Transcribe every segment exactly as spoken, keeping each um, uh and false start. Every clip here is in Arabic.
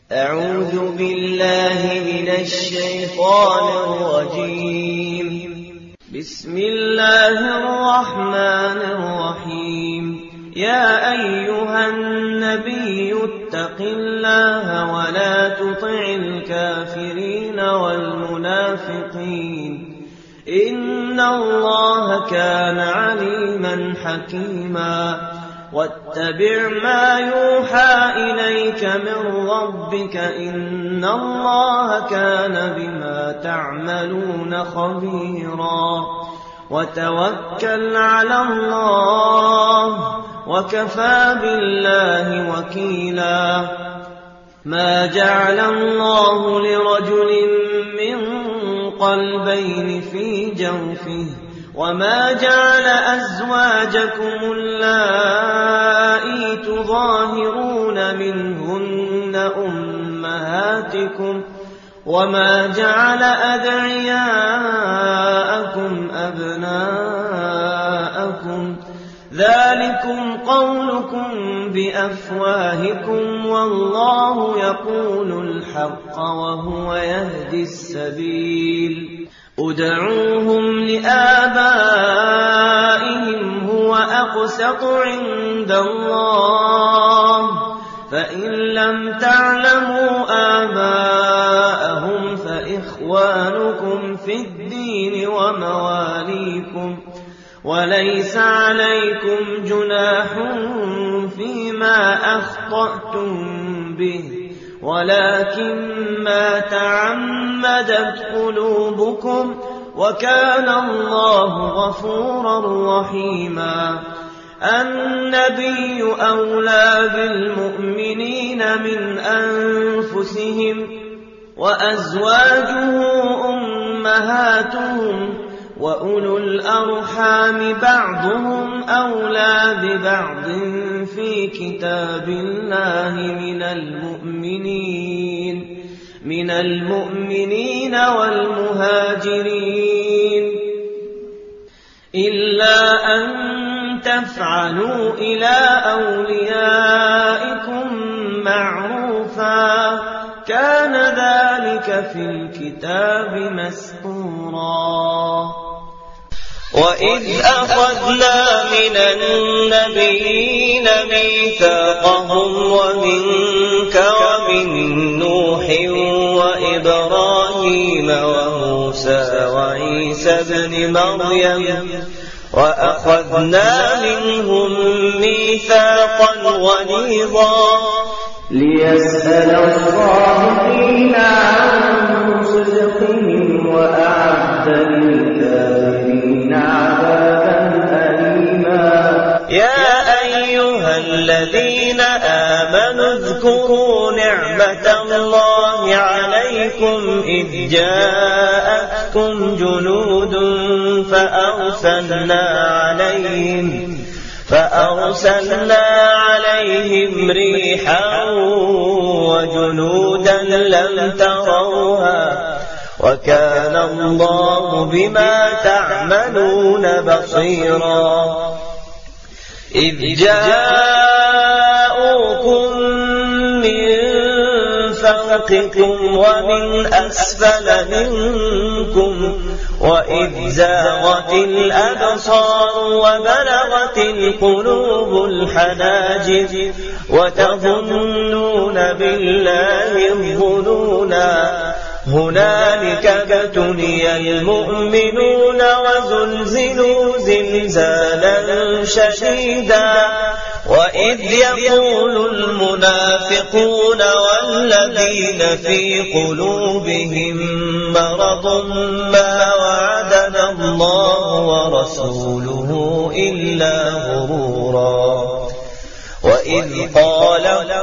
أعوذ بالله من الشيطان الرجيم. بسم الله الرحمن الرحيم. يا أيها النبي اتق الله ولا تطع الكافرين والمنافقين إن الله كان عليما حكيما. واتبع ما يوحى إليك من ربك إن الله كان بما تعملون خبيرا. وتوكل على الله وكفى بالله وكيلا. ما جعل الله لرجل من قلبين في جوفه وما جعل أزواجكم اللائي تظاهرون منهن أمهاتكم وما جعل أدعياءكم أبناءكم ذلكم قولكم بأفواهكم والله يقول الحق وهو يهدي السبيل. ادعوهم لآبائهم هو أقسط عند الله فإن لم تعلموا آباءهم فإخوانكم في الدين ومواليكم وليس عليكم جناح فيما أخطأتم به ولكن ما تعمدت قلوبكم وكان الله غفورا رحيما. النبي أولى بالمؤمنين من أنفسهم وأزواجه أمهاتهم وأولو الأرحام بعضهم أولى ببعض في كتاب الله من المؤمنين من المؤمنين والمهاجرين إلا أن تفعلوا إلى أوليائكم معروفا كان ذلك في الكتاب مسطورا. وإذ أخذنا من النبيين ميثاقهم ومنك ومن نوح وإبراهيم وموسى وعيسى ابن مريم وأخذنا منهم ميثاقا غليظا ليسأل الصادقين عن صدقهم وأعد للكافرين عذابا أليما. يا أيها الذين آمنوا اذكروا نعمة الله عليكم إذ جاءتكم جنود فأرسلنا عليهم فأرسلنا عليهم ريحا وجنودا لم تروها وكان الله بما تعملون بصيرا. إذ جاءوكم من فوقكم ومن أسفل منكم وإذ زاغت الأبصار وبلغت القلوب الحناجر وتظنون بالله الظنونا هنالك ابتلي المؤمنون وزلزلوا زلزالا شديدا. وإذ يقول المنافقون والذين في قلوبهم مرض ما وعدنا الله ورسوله إلا غرورا. وإذ قال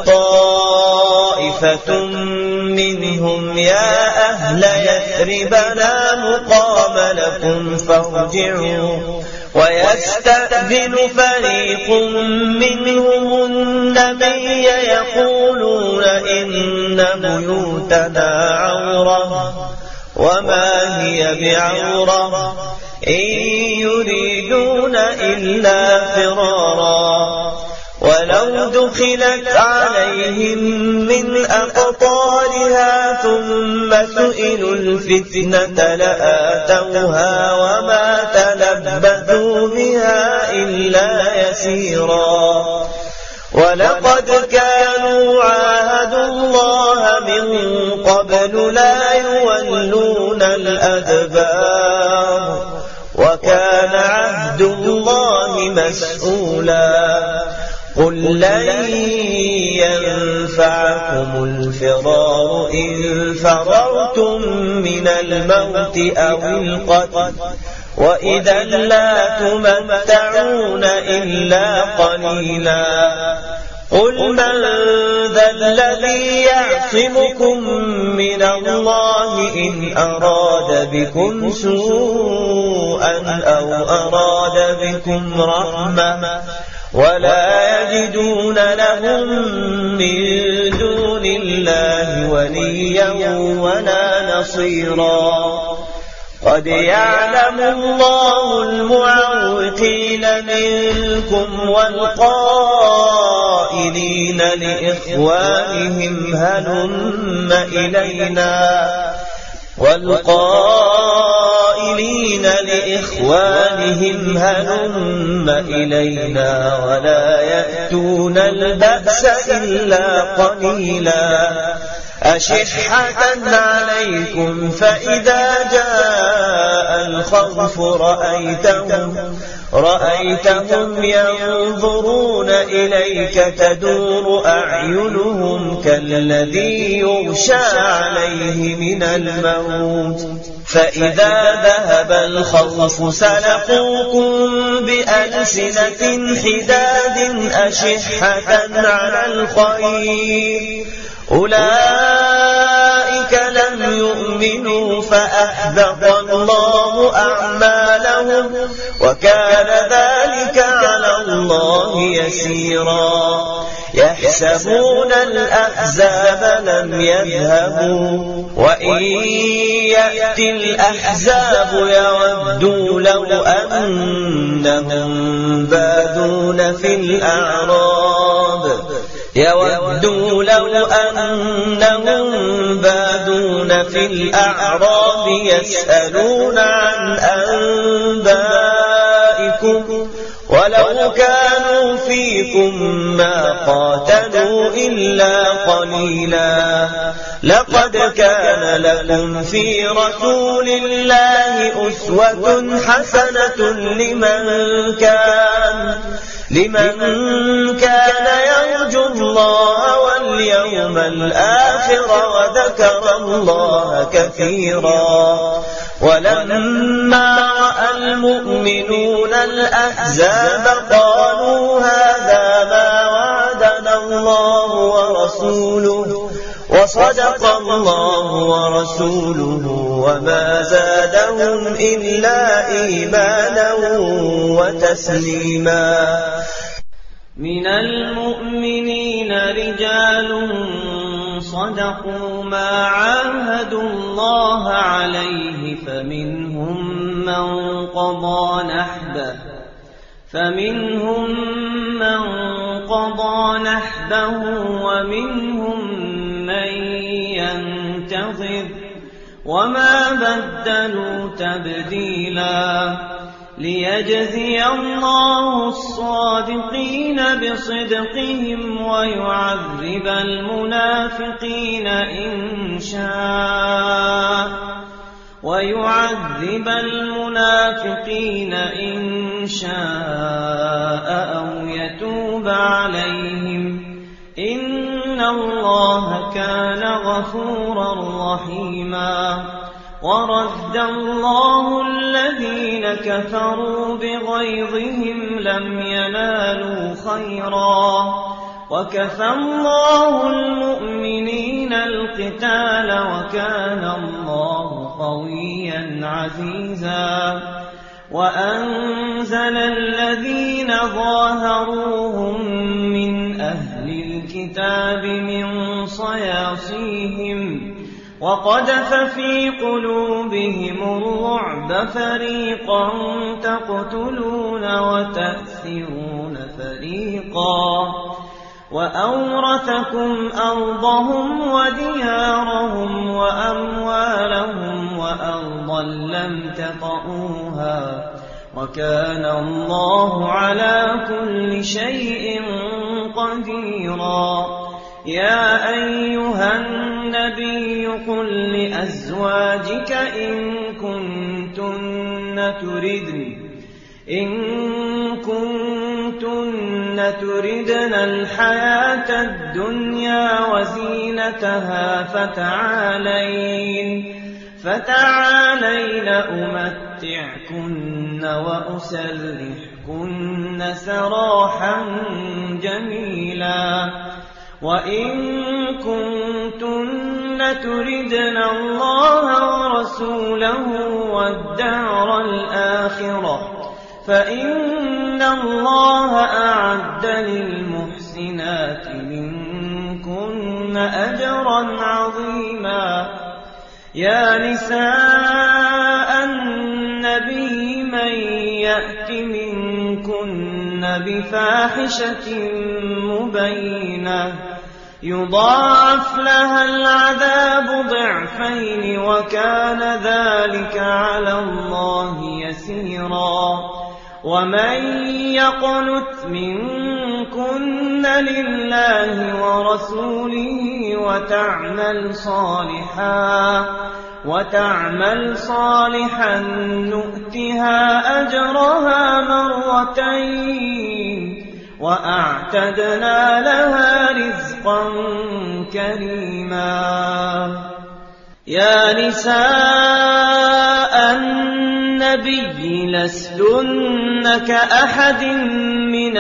طائفة منهم يا أهل يثرب لا مقام لكم فارجعوا ويستأذن فريق منهم النبي يقولون إن بيوتنا عورة وما هي بعورة إن يريدون إلا فرارا ولو دخلت عليهم من أقطارها ثم سئلوا الفتنة لآتوها وما تلبثوا بها إلا يسيرا ولقد كانوا عاهدوا الله من قبل لا يولون الأدبار وكان عهد الله مسؤولا قل لن ينفعكم الفرار إن فررتم من الموت أو القتل وإذا لا تمتعون إلا قليلا قل من ذا الذي يعصمكم من الله إن أراد بكم سوءا أو أراد بكم رحمة ولا يجدون لهم من دون الله وليا ولا نصيرا قد يعلم الله المعوقين منكم والقائلين لإخوانهم هلم إلينا والقائلين لإخوانهم هلم إلينا ولا يأتون البأس إلا قليلا أشحة عليكم فإذا جاء الخوف رأيتهم رأيتهم ينظرون إليك تدور أعينهم كالذي يغشى عليه من الموت فإذا ذهب الخوف سلقوكم بألسنة حداد أشحة على الخير أولئك لم يؤمنوا فأحبط الله أعمالهم وكان ذلك على الله يسيرا يحسبون الأحزاب لم يذهبوا وإن يأتي الأحزاب يودوا لو أنهم بادون في الأعراب يودوا لو أنهم بادون في الأعراب يسألون عن أنبائكم ولو كانوا فيكم ما قاتلوا إلا قليلا لقد كان لكم في رسول الله أسوة حسنة لمن كان لمن كان يرجو الله واليوم الآخر وذكر الله كثيرا ولما رأى المؤمنون الأحزاب قالوا هذا ما وعدنا الله ورسوله وصدق الله ورسوله وما زادهم إلا إيمانا وتسليما من المؤمنين رجال صدقوا ما عاهدوا الله عليه فمنهم من قضى نحبه فمنهم من قضى نحبه ومنهم من ينتظر وما بدلوا تبديلا ليجزي الله الصادقين بصدقهم ويعذب المنافقين إن شاء ويعذب المنافقين إن شاء أو يتوب عليهم إن الله كان غفورا رحيما ورد الله الذين كفروا بغيظهم لم ينالوا خيرا وكفى الله المؤمنين القتال وكان الله قويا عزيزا وأنزل الذين ظاهروهم من أهل الكتاب من صياصيهم وقذف في قلوبهم الرعب فريقا تقتلون وتأثرون فريقا وأورثكم أرضهم وديارهم وأموالهم وأرضا لم تطئوها وكان الله على كل شيء قديرا. يا أيها النبي قل لأزواجك إن كنتن تردن إن كنتن تردن الحياة الدنيا وزينتها فتعالين فتعالين أمتعكن وأسرحكن سراحا جميلا. وإن كنتن تردن الله ورسوله والدار الآخرة فإن الله أعد للمحسنات منكن أجرا عظيما. يا نساء النبي من يأت منكن بفاحشة مبينة يضاعف لها العذاب ضعفين وكان ذلك على الله يسيرا. ومن يقنت منكن لله ورسوله وتعمل صالحا وتعمل صالحا نؤتها أجرها مرتين وأعتدنا لها رزقا كريما. يا نساء النبي لستن كأحد من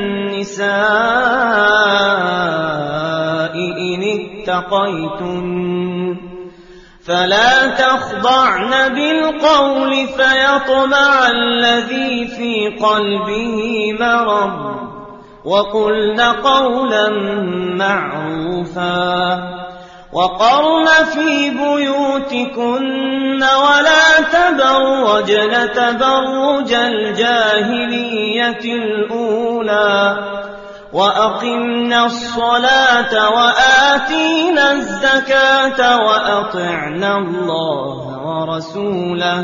النساء إن اتقيتن فلا تخضعن بالقول فيطمع الذي في قلبه مرض وقلن قولا معروفا وقرن في بيوتكن ولا تبرجن تبرج الجاهلية الأولى وأقمنا الصلاة وآتينا الزكاة وأطعنا الله ورسوله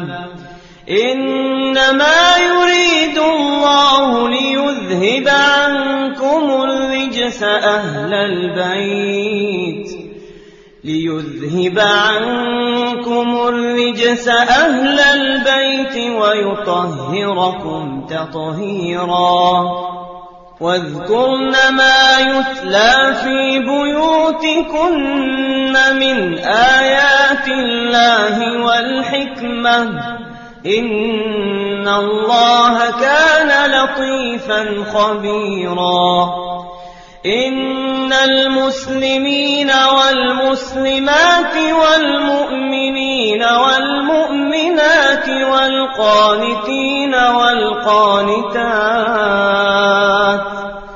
إنما يريد الله ليذهب عنكم الرجس أهل البيت ليذهب عنكم الرجس أهل البيت ويطهركم تطهيرا. واذكرن ما يتلى في بيوتكن من آيات الله والحكمة إن الله كان لطيفا خبيرا. إن المسلمين والمسلمات والمؤمنين والمؤمنات والقانتين والقانتات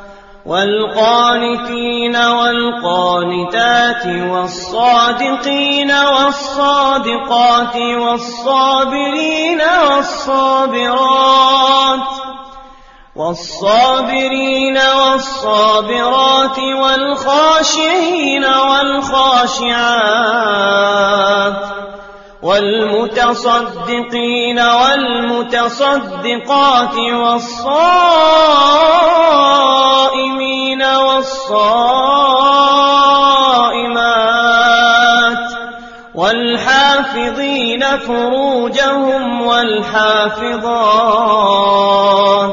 والقانتين والقانتات والصادقين والصادقات والصابرين والصابرات والصابرين والصابرات والخاشعين والخاشعات والمتصدقين والمتصدقات والصائمين والصائمات والحافظين فروجهم والحافظات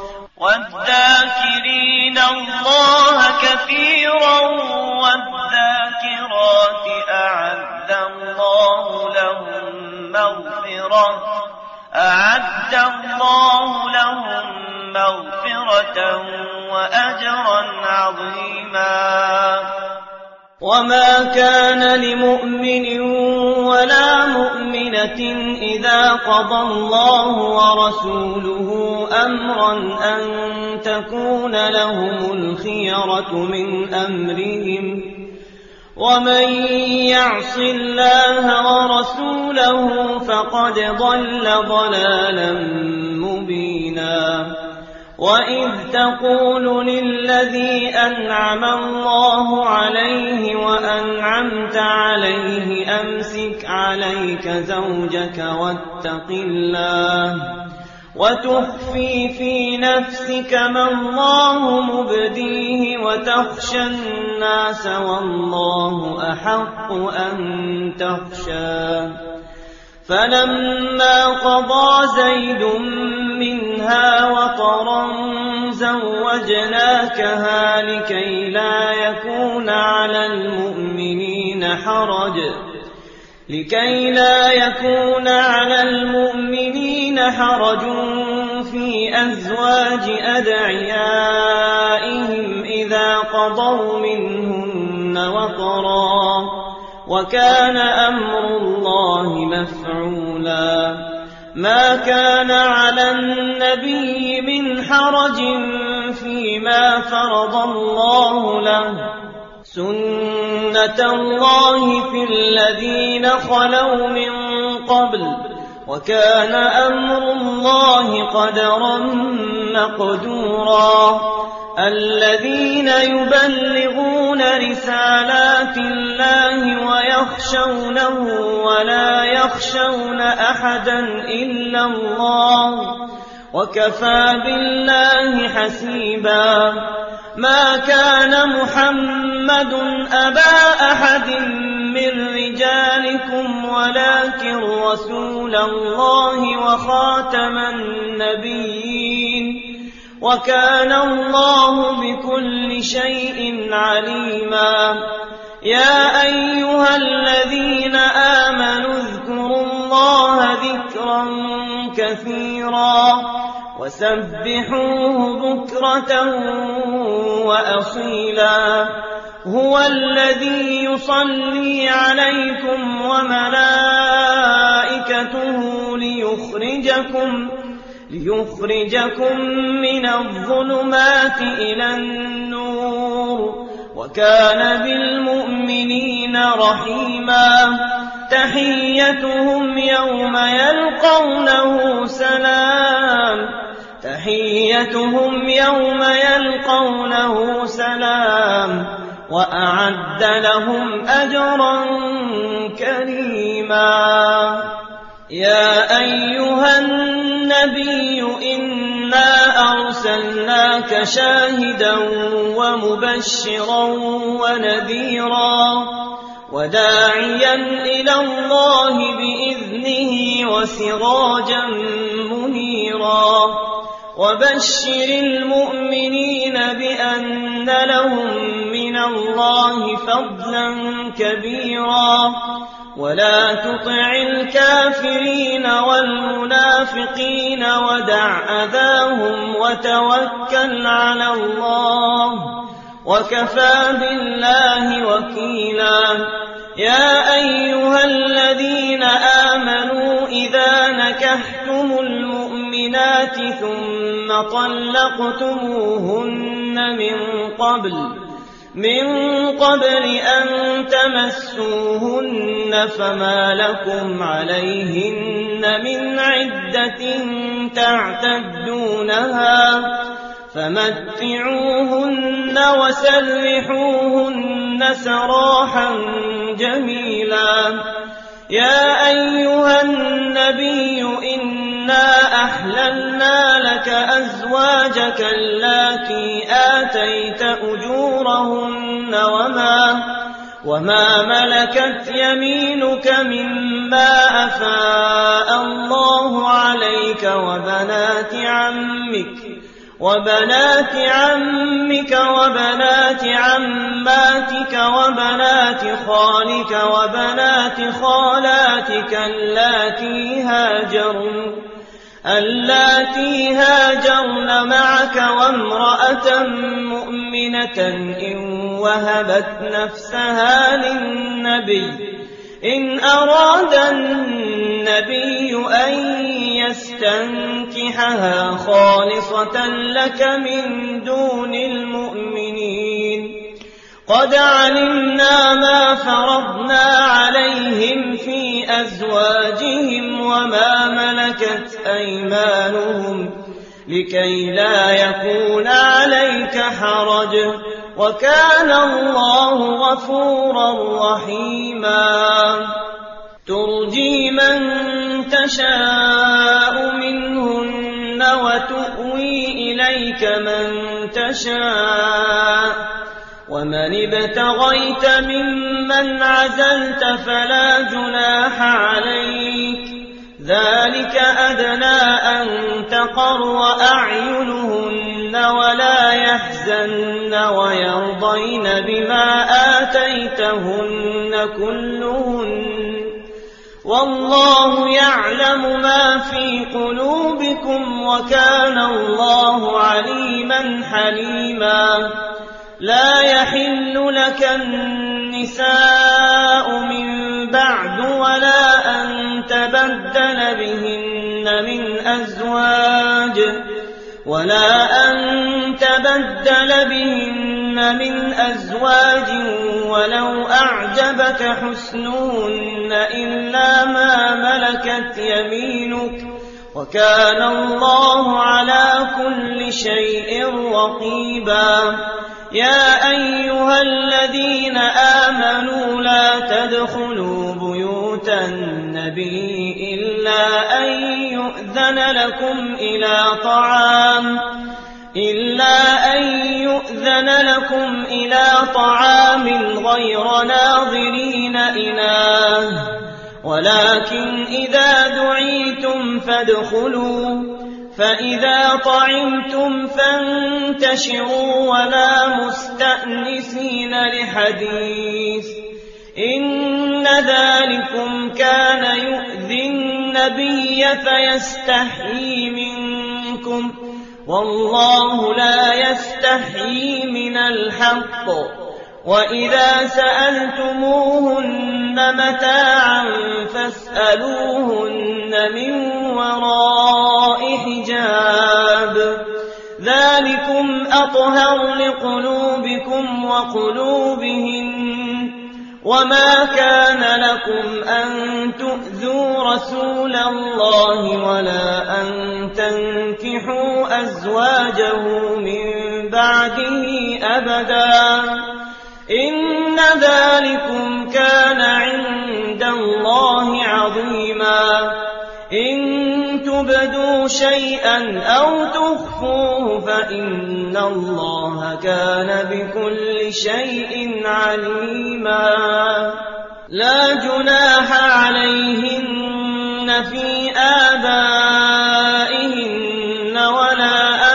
والذاكرين الله كثيرا والذاكرات أعد الله لهم مغفرة أعد الله لهم مغفرة وأجرا عظيما. وما كان لمؤمن ولا مؤمنة إذا قضى الله ورسوله أمرا أن تكون لهم الخيرة من أمرهم ومن يعص الله ورسوله فقد ضل ضلالا مبينا. وإذ تقول للذي أنعم الله عليه وأنعمت عليه أمسك عليك زوجك واتق الله وتخفي في نفسك ما الله مبديه وتخشى الناس والله أحق أن تخشاه فلما قضى زيد منها وطرا زوجناكها لكي لا يكون على المؤمنين حرج لكي لا يكون على المؤمنين حرج في أزواج أدعيائهم إذا قضوا منهن وطرا وكان أمر الله مفعولا ما كان على النبي من حرج فيما فرض الله له سنة الله في الذين خلوا من قبل وكان أمر الله قدرا مقدورا الذين يبلغون رسالات الله ويخشونه ولا يخشون أحدا إلا الله وكفى بالله حسيبا ما كان محمد أبا أحد من رجالكم ولكن رسول الله وخاتم النبيين وكان الله بكل شيء عليما يا أيها الذين آمنوا اذكروا الله ذكرا كثيرا وسبحوه بكرة وأصيلا هو الذي يصلي عليكم وملائكته ليخرجكم ليخرجكم من الظلمات إلى النور وكان بالمؤمنين رحيما تحيتهم يوم يلقونه سلام تحيتهم يوم يلقونه سلام وأعد لهم أجرا كريما يا أيها النبي إنا أرسلناك شاهدا ومبشرا ونذيرا وداعيا إلى الله بإذنه وسراجا منيرا وبشر المؤمنين بأن لهم من الله فضلا كبيرا ولا تطع الكافرين والمنافقين ودع أذاهم وتوكل على الله وكفى بالله وكيلا يا أيها الذين آمنوا إذا نكحتم المؤمنات ثم طلقتموهن من قبل من قبل أن تمسوهن فما لكم عليهن من عدة تعتدونها فمتعوهن وسرحوهن سراحا جميلا يا أيها النبي إنا أحللنا لك أزواجك اللاتي آتيت أجورهن وما وما ملكت يمينك مما أفاء الله عليك وبنات عمك وبنات عمك وبنات عماتك وبنات خالك وبنات خالاتك اللاتي هاجرن اللاتي هاجرن معك وامرأة مؤمنة إن وهبت نفسها للنبي إن أراد النبي أن يستنكحها خالصة لك من دون المؤمنين قد علمنا ما فرضنا عليهم في أزواجهم وما ملكت أيمانهم لكي لا يكون عليك حرج وكان الله غفورا رحيما ترجي من تشاء منهن وتؤوي إليك من تشاء ومن ابتغيت ممن عزلت فلا جناح عليك ذلك أدنى أن تقر أعينهن ولا يحزن ويرضين بما آتيتهن كلهن والله يعلم ما في قلوبكم وكان الله عليما حليما لا يحل لك النساء من بعد ولا أن تبدل بهن من أزواج ولا أن تبدل بهن من أزواج ولو أعجبك حسنهن إلا ما ملكت يمينك وكان الله على كل شيء رقيبا يا أيها الذين آمنوا لا تدخلوا بيوت النبي إلا أن يؤذن لكم إلى طعام إلا أن يؤذن لكم إلى طعام غير ناظرين إناه ولكن إذا دعيتم فادخلوا فإذا طعمتم فانتشروا ولا مستأنسين لحديث إن ذلكم كان يؤذي النبي فيستحيي منكم والله لا يستحيي من الحق وإذا سألتموهن متاعا فاسألوهن من وراء حجاب ذلكم أطهر لقلوبكم وقلوبهن وما كان لكم أن تؤذوا رسول الله ولا أن تنكحوا أزواجه من بعده أبدا إن ذلكم كان عند الله عظيما إن تبدوا شيئا أو تخفوه فإن الله كان بكل شيء عليما لا جناح عليهن في آبائهن ولا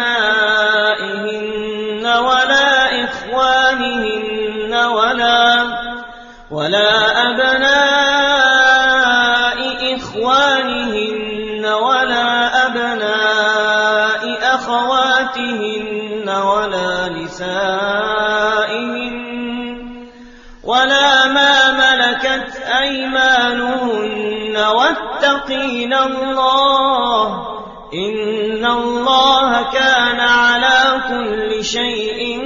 أبنائهن ولا إخوانهن ولا ولا أبناء إخوانهن ولا أبناء أخواتهن ولا نسائهن ولا ما ملكت أيمانهن واتقين الله إن الله كان على كل شيء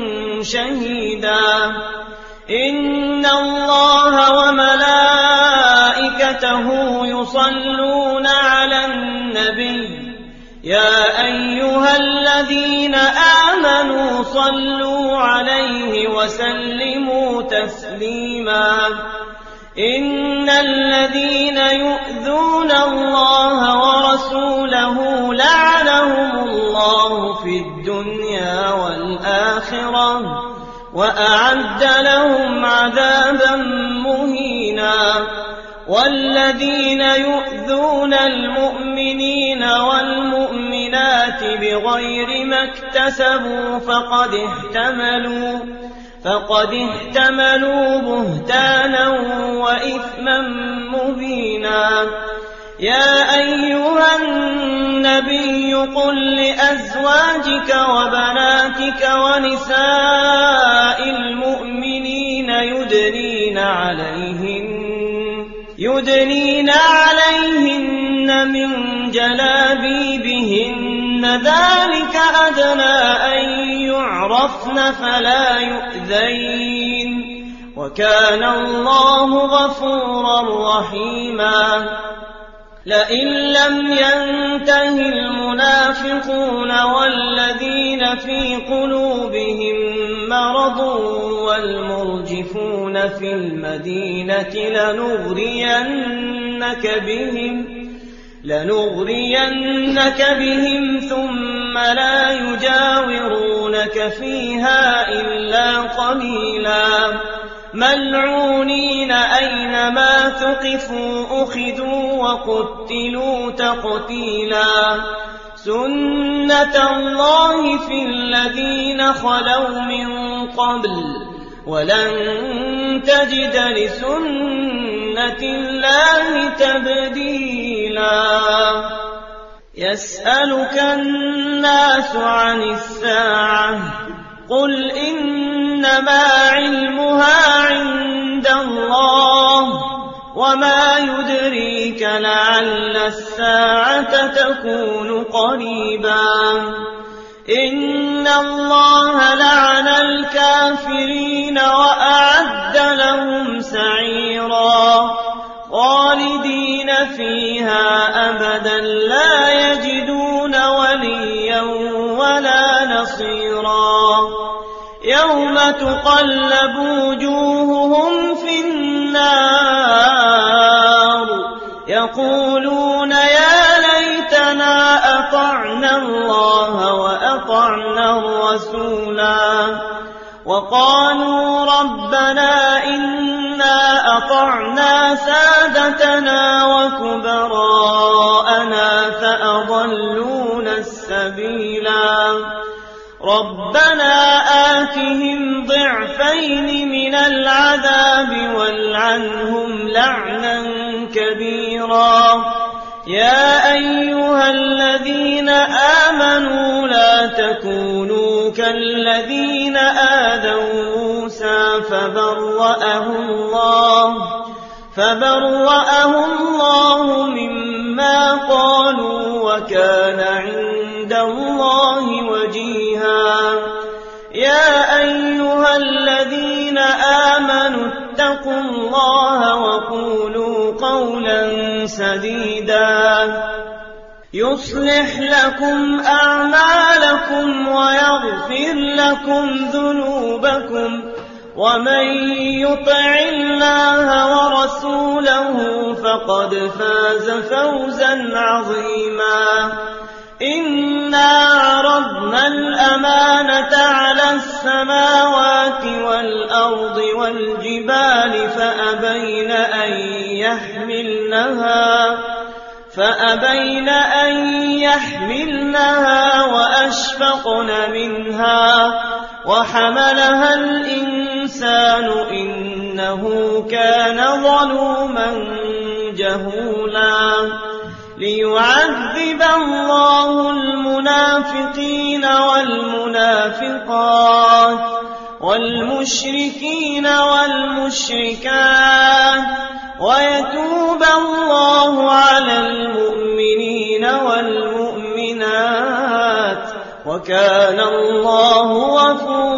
شهيدا إن الله وملائكته يصلون على النبي يا أيها الذين آمنوا صلوا عليه وسلموا تسليما إن الذين يؤذون الله ورسوله لعنهم الله في الدنيا والآخرة وأعد لهم عذابا مهينا والذين يؤذون المؤمنين والمؤمنات بغير ما اكتسبوا فقد احتملوا فقد احتملوا بهتانا وإثما مبينا يا أيها النبي قل لأزواجك وبناتك ونساء المؤمنين يدنين عليهن يدنين عليهن من جلابيبهن ذلك أدنى أن يعرفن فلا يؤذين وكان الله غفورا رحيما لئن لم ينته المنافقون والذين في قلوبهم مرض والمرجفون في المدينة لنغرينك بهم لنغرينك بهم ثم لا يجاورونك فيها إلا قليلا ملعونين أينما ثقفوا أخذوا وقتلوا تقتيلا سنة الله في الذين خلوا من قبل ولن تجد لسنة الله تبديلا يسألك الناس عن الساعة قل إنما علمها عند الله وما يدريك لعل الساعة تكون قريبا إن الله لعن الكافرين وأعد لهم سعيرا خالدين فيها أبدا لا يجدون وليا ولا نصيرا يوم تقلب وجوههم في النار يقولون يا ليتنا أطعنا الله وأطعنا الرسولا وقالوا ربنا إنا أطعنا سادتنا وكبراءنا فأضلونا السبيلا ربنا آتهم ضعفين من العذاب والعنهم لعنا كبيرا يا أيها الذين آمنوا لا تكونوا كالذين آذوا موسى فبرأه الله فبرأه الله مما قالوا وكان عند الله وجيها يا أيها الذين آمنوا اتقوا الله وقولوا قولا سديدا يصلح لكم أعمالكم ويغفر لكم ذنوبكم ومن يطع الله ورسوله فقد فاز فوزا عظيما إنا عرضنا الأمانة على السماوات والأرض والجبال فأبين أن يحملنها فأبين أن يحملنها وأشفقن منها وحملها الإنسان إنه كان ظلوما جهولا ليعذب الله المنافقين والمنافقات والمشركين والمشركات ويتوب الله على المؤمنين والمؤمنات وكان الله غفورا